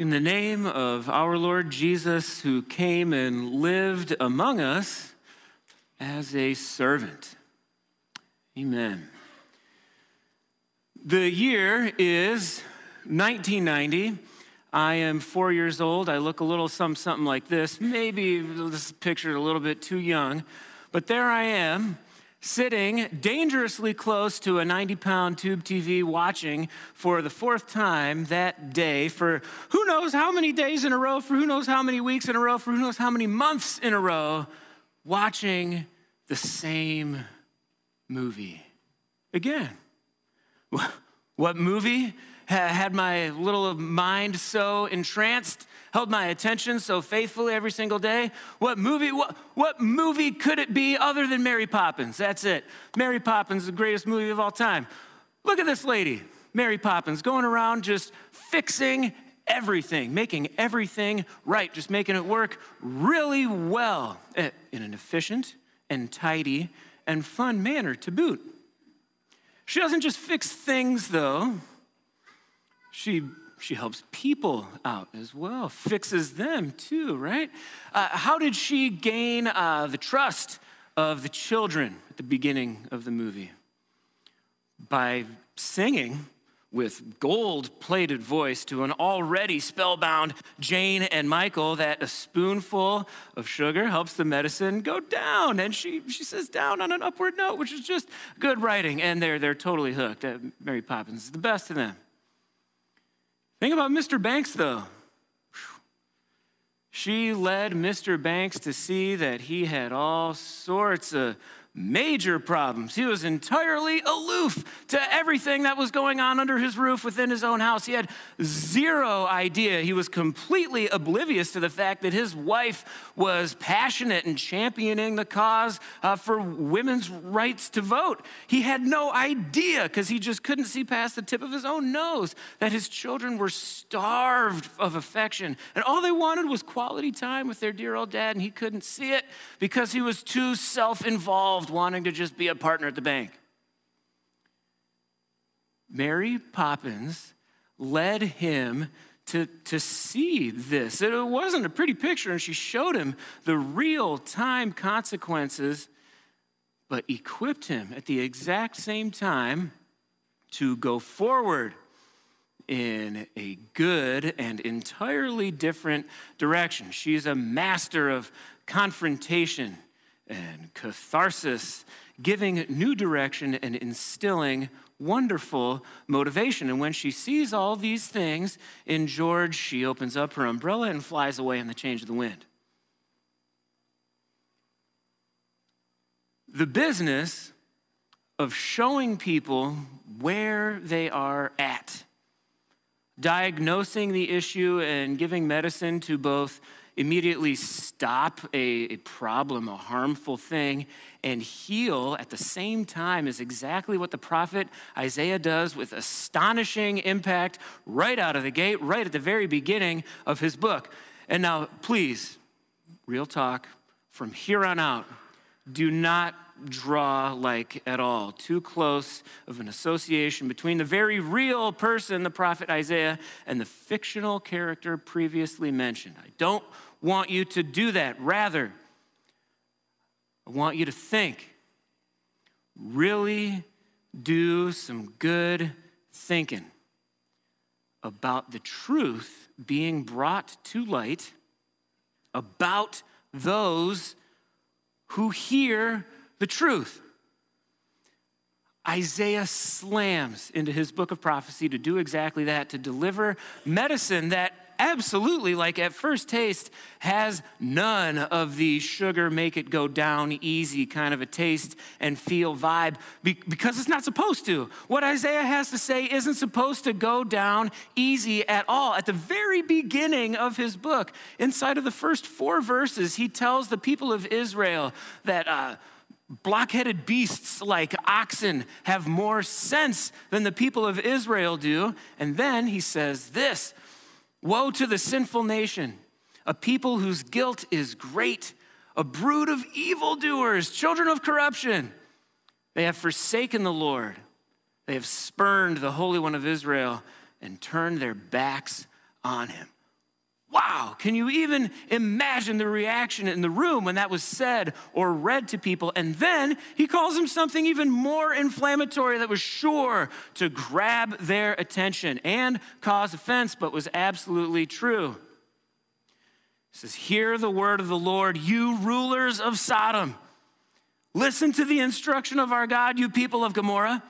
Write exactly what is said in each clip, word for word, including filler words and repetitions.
In the name of our Lord Jesus, who came and lived among us as a servant. Amen. The year is nineteen ninety. I am four years old. I look a little something, something like this. Maybe this is pictured a little bit too young. But there I am, sitting dangerously close to a ninety-pound tube T V, watching for the fourth time that day for who knows how many days in a row, for who knows how many weeks in a row, for who knows how many months in a row, watching the same movie again. What movie had my little mind so entranced, held my attention so faithfully every single day? What movie, what, what movie could it be other than Mary Poppins? That's it. Mary Poppins, the greatest movie of all time. Look at this lady, Mary Poppins, going around just fixing everything, making everything right, just making it work really well in an efficient and tidy and fun manner to boot. She doesn't just fix things, though. She she helps people out as well, fixes them too, right? Uh, how did she gain uh, the trust of the children at the beginning of the movie? By singing with gold-plated voice to an already spellbound Jane and Michael that a spoonful of sugar helps the medicine go down. And she she says down on an upward note, which is just good writing. And they're, they're totally hooked. Uh, Mary Poppins is the best of them. Think about Mister Banks, though. She led Mister Banks to see that he had all sorts of major problems. He was entirely aloof to everything that was going on under his roof within his own house. He had zero idea. He was completely oblivious to the fact that his wife was passionate and championing the cause uh, for women's rights to vote. He had no idea, because he just couldn't see past the tip of his own nose, that his children were starved of affection. And all they wanted was quality time with their dear old dad, and he couldn't see it because he was too self-involved, wanting to just be a partner at the bank. Mary Poppins led him to, to see this. It wasn't a pretty picture, and she showed him the real-time consequences, but equipped him at the exact same time to go forward in a good and entirely different direction. She's a master of confrontation and catharsis, giving new direction and instilling wonderful motivation. And when she sees all these things in George, she opens up her umbrella and flies away in the change of the wind. The business of showing people where they are at, diagnosing the issue and giving medicine to both immediately stop a, a problem, a harmful thing, and heal at the same time is exactly what the prophet Isaiah does with astonishing impact right out of the gate, right at the very beginning of his book. And now, please, real talk, from here on out, do not draw like at all too close of an association between the very real person, the prophet Isaiah, and the fictional character previously mentioned. I don't want you to do that. Rather, I want you to think, really do some good thinking about the truth being brought to light about those who hear the truth. Isaiah slams into his book of prophecy to do exactly that, to deliver medicine that absolutely, like at first taste, has none of the sugar, make it go down easy kind of a taste and feel vibe, because it's not supposed to. What Isaiah has to say isn't supposed to go down easy at all. At the very beginning of his book, inside of the first four verses, he tells the people of Israel that uh, block-headed beasts like oxen have more sense than the people of Israel do. And then he says this: woe to the sinful nation, a people whose guilt is great, a brood of evildoers, children of corruption. They have forsaken the Lord. They have spurned the Holy One of Israel and turned their backs on him. Wow, can you even imagine the reaction in the room when that was said or read to people? And then he calls him something even more inflammatory that was sure to grab their attention and cause offense, but was absolutely true. He says, hear the word of the Lord, you rulers of Sodom. Listen to the instruction of our God, you people of Gomorrah.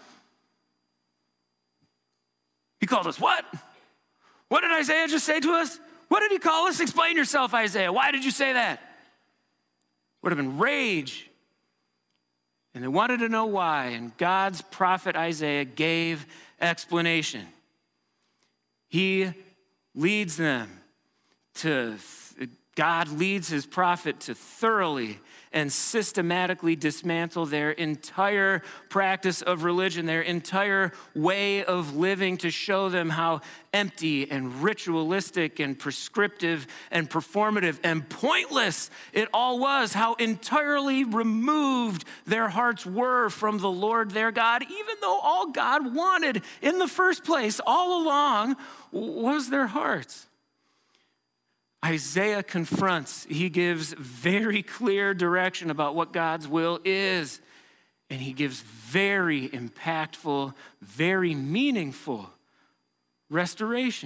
He called us what? What did Isaiah just say to us? What did he call us? Explain yourself, Isaiah. Why did you say that? Would have been rage. And they wanted to know why. And God's prophet Isaiah gave explanation. He leads them to, God leads his prophet to thoroughly and systematically dismantle their entire practice of religion, their entire way of living, to show them how empty and ritualistic and prescriptive and performative and pointless it all was, how entirely removed their hearts were from the Lord their God, even though all God wanted in the first place all along was their hearts. Isaiah confronts, he gives very clear direction about what God's will is, and he gives very impactful, very meaningful restoration.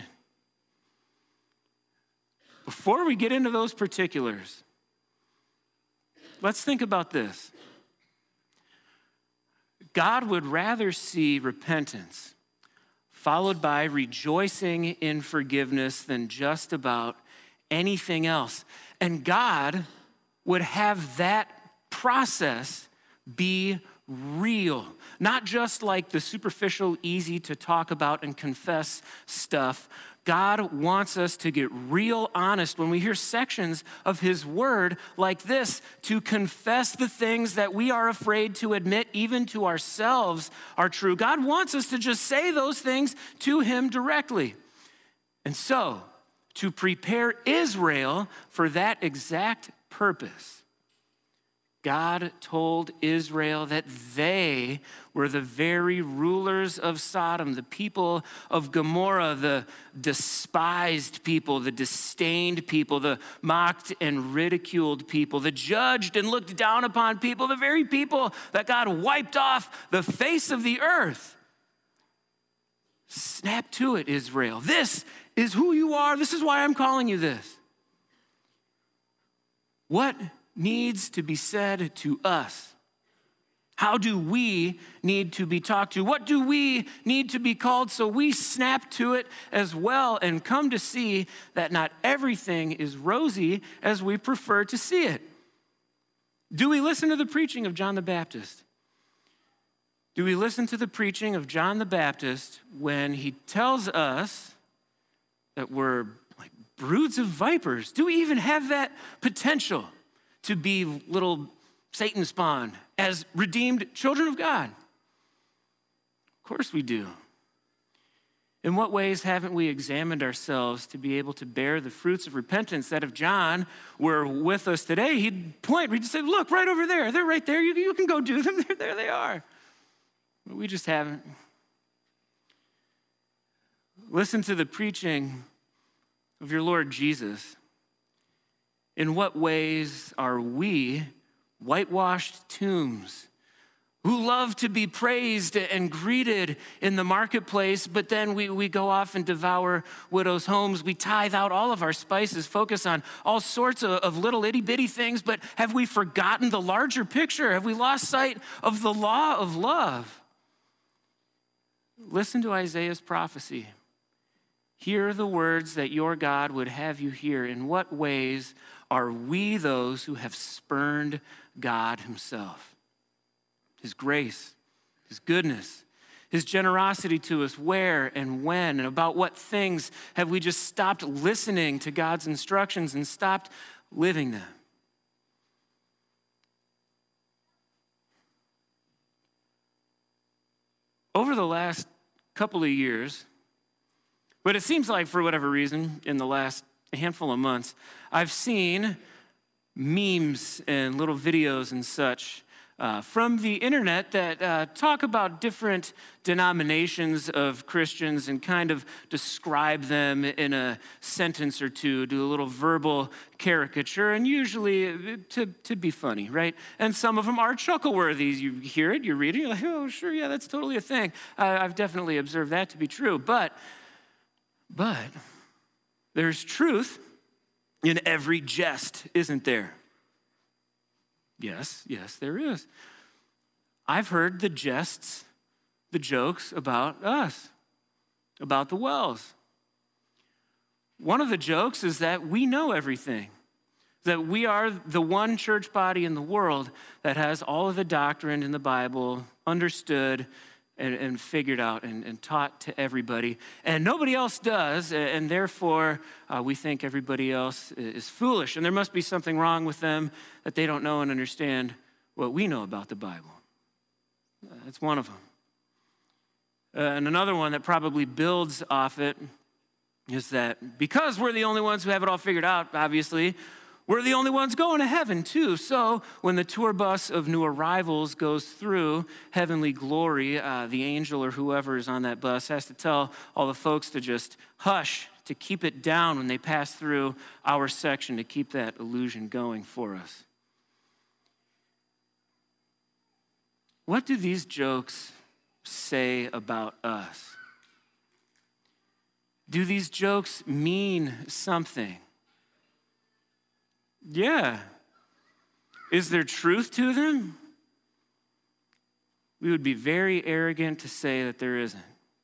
Before we get into those particulars, let's think about this. God would rather see repentance followed by rejoicing in forgiveness than just about anything else. And God would have that process be real, not just like the superficial, easy to talk about and confess stuff. God wants us to get real honest when we hear sections of his word like this, to confess the things that we are afraid to admit even to ourselves are true. God wants us to just say those things to him directly. And so, to prepare Israel for that exact purpose, God told Israel that they were the very rulers of Sodom, the people of Gomorrah, the despised people, the disdained people, the mocked and ridiculed people, the judged and looked down upon people, the very people that God wiped off the face of the earth. Snap to it, Israel. This is who you are. This is why I'm calling you this. What needs to be said to us? How do we need to be talked to? What do we need to be called so we snap to it as well and come to see that not everything is rosy as we prefer to see it? Do we listen to the preaching of John the Baptist? Do we listen to the preaching of John the Baptist when he tells us that we're like broods of vipers? Do we even have that potential to be little Satan spawn as redeemed children of God? Of course we do. In what ways haven't we examined ourselves to be able to bear the fruits of repentance that if John were with us today, he'd point, he'd say, look, right over there. They're right there. You, you can go do them. There, there they are. But we just haven't. Listen to the preaching of your Lord Jesus. In what ways are we whitewashed tombs who love to be praised and greeted in the marketplace, but then we, we go off and devour widows' homes. We tithe out all of our spices, focus on all sorts of, of little itty-bitty things, but have we forgotten the larger picture? Have we lost sight of the law of love? Listen to Isaiah's prophecy. Hear the words that your God would have you hear. In what ways are we those who have spurned God himself? His grace, his goodness, his generosity to us. Where and when and about what things have we just stopped listening to God's instructions and stopped living them? Over the last couple of years, but it seems like for whatever reason, in the last handful of months, I've seen memes and little videos and such uh, from the internet that uh, talk about different denominations of Christians and kind of describe them in a sentence or two, do a little verbal caricature, and usually to, to be funny, right? And some of them are chuckle-worthy. You hear it, you read it, you're like, oh, sure, yeah, that's totally a thing. Uh, I've definitely observed that to be true. But, but there's truth in every jest, isn't there? Yes, yes, there is. I've heard the jests, the jokes about us, about the Wells. One of the jokes is that we know everything, that we are the one church body in the world that has all of the doctrine in the Bible understood and, and figured out and, and taught to everybody, and nobody else does, and therefore uh, we think everybody else is foolish, and there must be something wrong with them that they don't know and understand what we know about the Bible. That's one of them. Uh, and another one that probably builds off it is that because we're the only ones who have it all figured out, obviously, we're the only ones going to heaven too. So when the tour bus of new arrivals goes through heavenly glory, uh, the angel or whoever is on that bus has to tell all the folks to just hush, to keep it down when they pass through our section, to keep that illusion going for us. What do these jokes say about us? Do these jokes mean something? Yeah. Is there truth to them? We would be very arrogant to say that there isn't.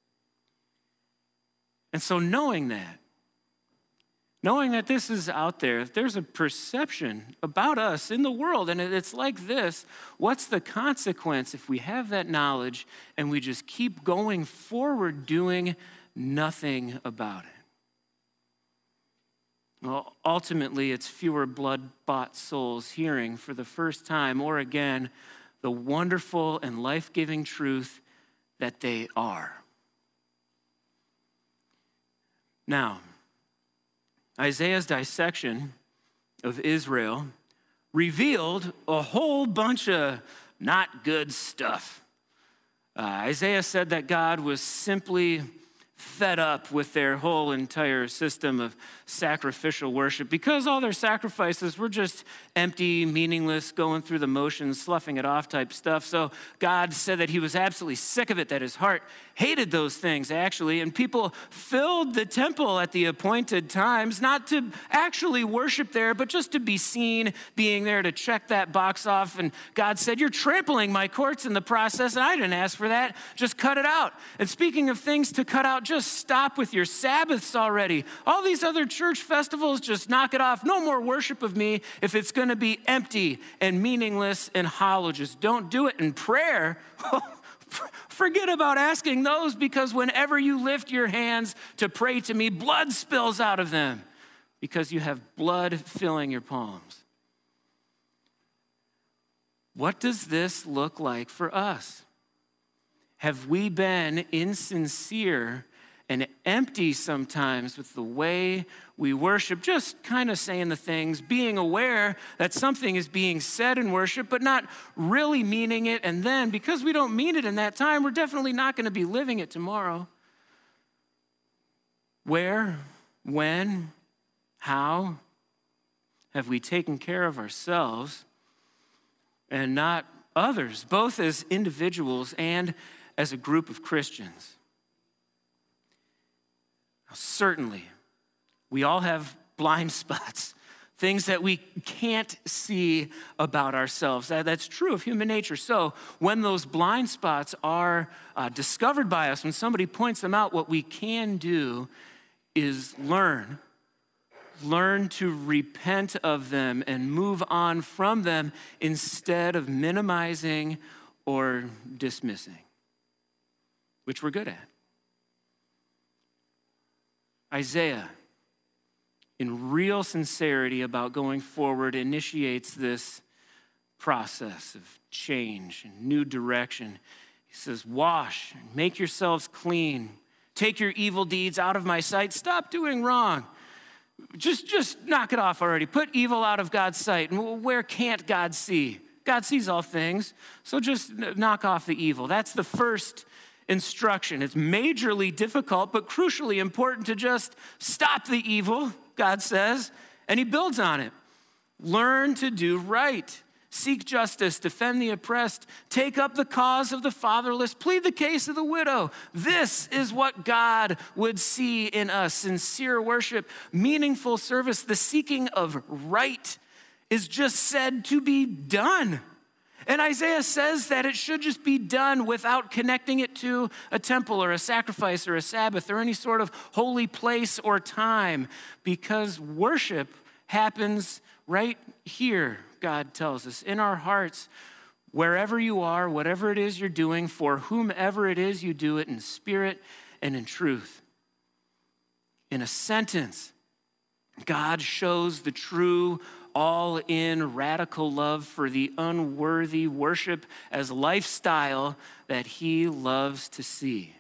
And so knowing that, knowing that this is out there, if there's a perception about us in the world, and it's like this, what's the consequence if we have that knowledge and we just keep going forward doing nothing about it? Well, ultimately, it's fewer blood-bought souls hearing for the first time or again the wonderful and life-giving truth that they are. Now, Isaiah's dissection of Israel revealed a whole bunch of not good stuff. Uh, Isaiah said that God was simply fed up with their whole entire system of sacrificial worship because all their sacrifices were just empty, meaningless, going through the motions, sloughing it off type stuff. So God said that he was absolutely sick of it, that his heart hated those things actually, and people filled the temple at the appointed times, not to actually worship there, but just to be seen being there to check that box off. And God said, you're trampling my courts in the process, and I didn't ask for that. Just cut it out. And speaking of things to cut out, just stop with your Sabbaths already. All these other church festivals, just knock it off. No more worship of me if it's going to be empty and meaningless and hollow. Just don't do it. In prayer, forget about asking those, because whenever you lift your hands to pray to me, blood spills out of them because you have blood filling your palms. What does this look like for us? Have we been insincere and empty sometimes with the way we worship, just kind of saying the things, being aware that something is being said in worship, but not really meaning it, and then because we don't mean it in that time, we're definitely not going to be living it tomorrow? Where, when, how have we taken care of ourselves and not others, both as individuals and as a group of Christians? Now, certainly, we all have blind spots, things that we can't see about ourselves. That, that's true of human nature. So when those blind spots are uh, discovered by us, when somebody points them out, what we can do is learn. Learn to repent of them and move on from them instead of minimizing or dismissing, which we're good at. Isaiah, in real sincerity about going forward, initiates this process of change and new direction. He says, wash, make yourselves clean, take your evil deeds out of my sight, stop doing wrong. Just, just knock it off already. Put evil out of God's sight. And where can't God see? God sees all things, so just knock off the evil. That's the first instruction. It's majorly difficult, but crucially important to just stop the evil, God says, and he builds on it. Learn to do right. Seek justice, defend the oppressed, take up the cause of the fatherless, plead the case of the widow. This is what God would see in us: sincere worship, meaningful service. The seeking of right is just said to be done. And Isaiah says that it should just be done without connecting it to a temple or a sacrifice or a Sabbath or any sort of holy place or time, because worship happens right here, God tells us, in our hearts, wherever you are, whatever it is you're doing, for whomever it is you do it in spirit and in truth. In a sentence, God shows the true all-in radical love for the unworthy worship as lifestyle that he loves to see.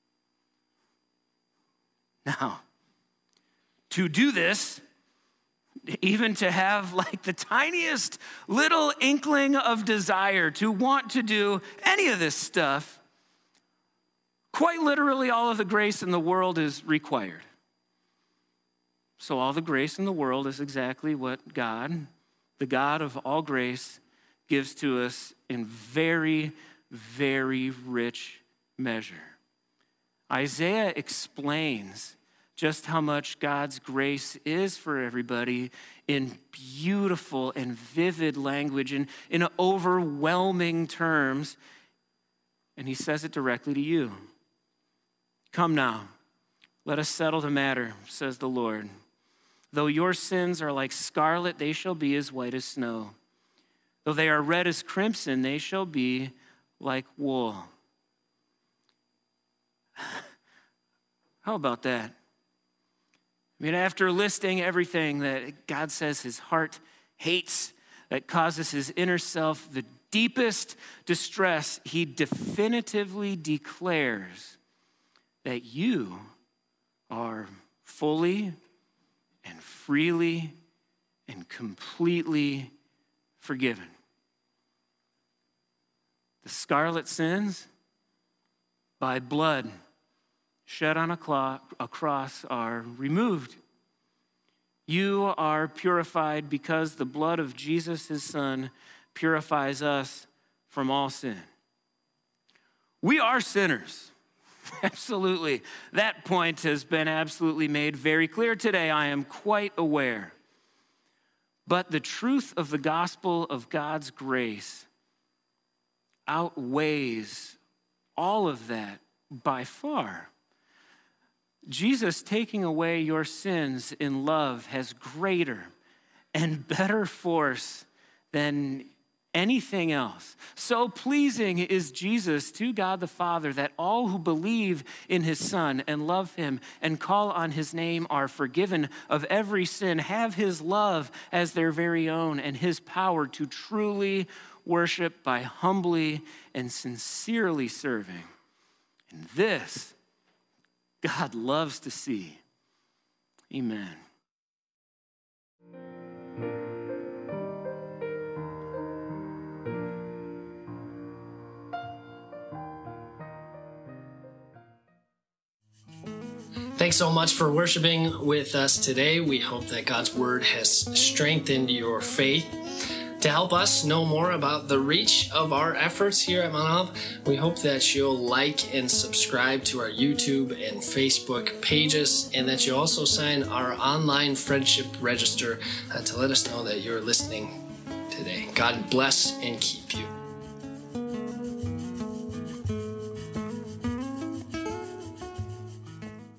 Now, to do this, even to have like the tiniest little inkling of desire to want to do any of this stuff, quite literally all of the grace in the world is required. So all the grace in the world is exactly what God, the God of all grace, gives to us in very, very rich measure. Isaiah explains just how much God's grace is for everybody in beautiful and vivid language and in overwhelming terms. And he says it directly to you. Come now, let us settle the matter, says the Lord. Though your sins are like scarlet, they shall be as white as snow. Though they are red as crimson, they shall be like wool. How about that? I mean, after listing everything that God says his heart hates, that causes his inner self the deepest distress, he definitively declares that you are fully and freely and completely forgiven. The scarlet sins, by blood shed on a, cloth, a cross, are removed. You are purified because the blood of Jesus, his son, purifies us from all sin. We are sinners. Absolutely. That point has been absolutely made very clear today. I am quite aware. But the truth of the gospel of God's grace outweighs all of that by far. Jesus taking away your sins in love has greater and better force than anything else. So pleasing is Jesus to God the Father that all who believe in his Son and love him and call on his name are forgiven of every sin, have his love as their very own, and his power to truly worship by humbly and sincerely serving. And this God loves to see. Amen. Thanks so much for worshiping with us today. We hope that God's word has strengthened your faith. To help us know more about the reach of our efforts here at Mount Olive, we hope that you'll like and subscribe to our YouTube and Facebook pages, and that you also sign our online friendship register uh, to let us know that you're listening today. God bless and keep you.